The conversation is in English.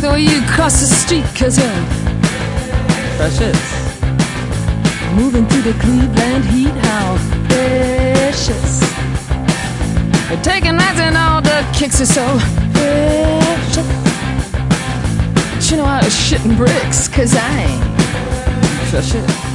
the way you cross the street, cause you're precious. moving through the Cleveland heat, how precious. You're taking nights and all the kicks are so precious. But you know I was shitting bricks, cause I ain't Precious.